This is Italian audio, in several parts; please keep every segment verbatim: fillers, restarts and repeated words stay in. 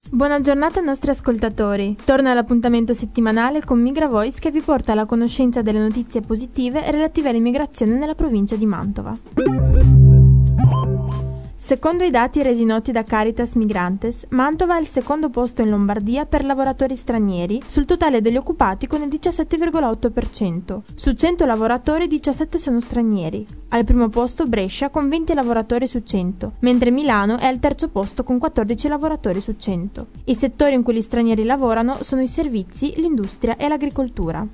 Buona giornata ai nostri ascoltatori. Torna all'appuntamento settimanale con Migra Voice che vi porta alla conoscenza delle notizie positive relative all'immigrazione nella provincia di Mantova. Secondo i dati resi noti da Caritas Migrantes, Mantova è al secondo posto in Lombardia per lavoratori stranieri sul totale degli occupati con il diciassette virgola otto per cento. Su cento lavoratori diciassette sono stranieri. Al primo posto Brescia con venti lavoratori su cento, mentre Milano è al terzo posto con quattordici lavoratori su cento. I settori in cui gli stranieri lavorano sono i servizi, l'industria e l'agricoltura.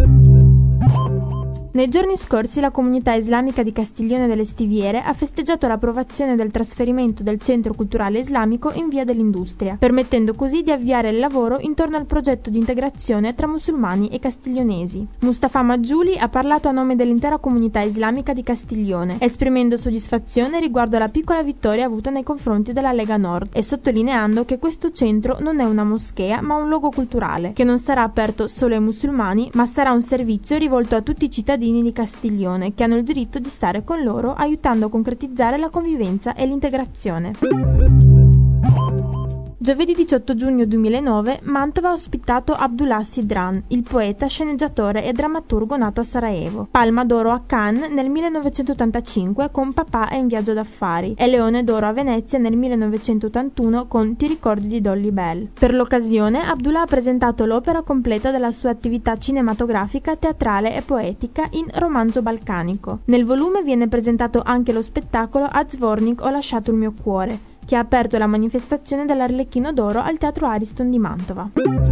Nei giorni scorsi la comunità islamica di Castiglione delle Stiviere ha festeggiato l'approvazione del trasferimento del Centro Culturale Islamico in Via dell'Industria, permettendo così di avviare il lavoro intorno al progetto di integrazione tra musulmani e castiglionesi. Mustafa Maggiuli ha parlato a nome dell'intera comunità islamica di Castiglione, esprimendo soddisfazione riguardo alla piccola vittoria avuta nei confronti della Lega Nord e sottolineando che questo centro non è una moschea ma un luogo culturale, che non sarà aperto solo ai musulmani ma sarà un servizio rivolto a tutti i cittadini di Castiglione che hanno il diritto di stare con loro, aiutando a concretizzare la convivenza e l'integrazione. Giovedì diciotto giugno duemilanove Mantova ha ospitato Abdullah Sidran, il poeta, sceneggiatore e drammaturgo nato a Sarajevo. Palma d'oro a Cannes nel millenovecentottantacinque con Papà è in viaggio d'affari e Leone d'oro a Venezia nel millenovecentottantuno con Ti ricordi di Dolly Bell. Per l'occasione Abdullah ha presentato l'opera completa della sua attività cinematografica, teatrale e poetica in Romanzo balcanico. Nel volume viene presentato anche lo spettacolo A Zvornik ho lasciato il mio cuore, che ha aperto la manifestazione dell'Arlecchino d'Oro al Teatro Ariston di Mantova.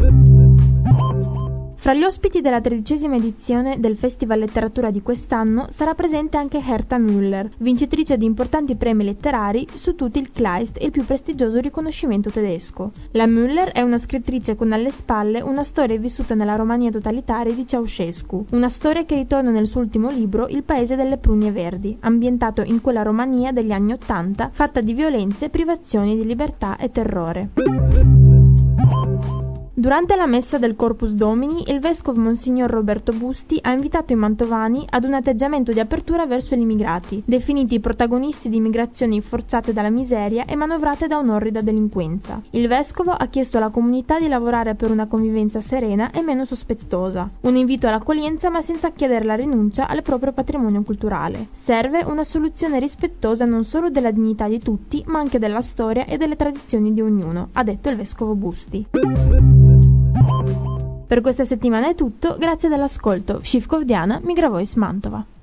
Fra gli ospiti della tredicesima edizione del Festival Letteratura di quest'anno sarà presente anche Herta Müller, vincitrice di importanti premi letterari, su tutti il Kleist, il più prestigioso riconoscimento tedesco. La Müller è una scrittrice con alle spalle una storia vissuta nella Romania totalitaria di Ceausescu, una storia che ritorna nel suo ultimo libro Il paese delle prugne verdi, ambientato in quella Romania degli anni Ottanta, fatta di violenze, privazioni di libertà e terrore. Durante la messa del Corpus Domini, il vescovo Monsignor Roberto Busti ha invitato i mantovani ad un atteggiamento di apertura verso gli immigrati, definiti i protagonisti di migrazioni forzate dalla miseria e manovrate da un'orrida delinquenza. Il vescovo ha chiesto alla comunità di lavorare per una convivenza serena e meno sospettosa, un invito all'accoglienza ma senza chiedere la rinuncia al proprio patrimonio culturale. Serve una soluzione rispettosa non solo della dignità di tutti, ma anche della storia e delle tradizioni di ognuno, ha detto il vescovo Busti. Per questa settimana è tutto, grazie dell'ascolto. Shivkov Diana, Migra Voice Mantova.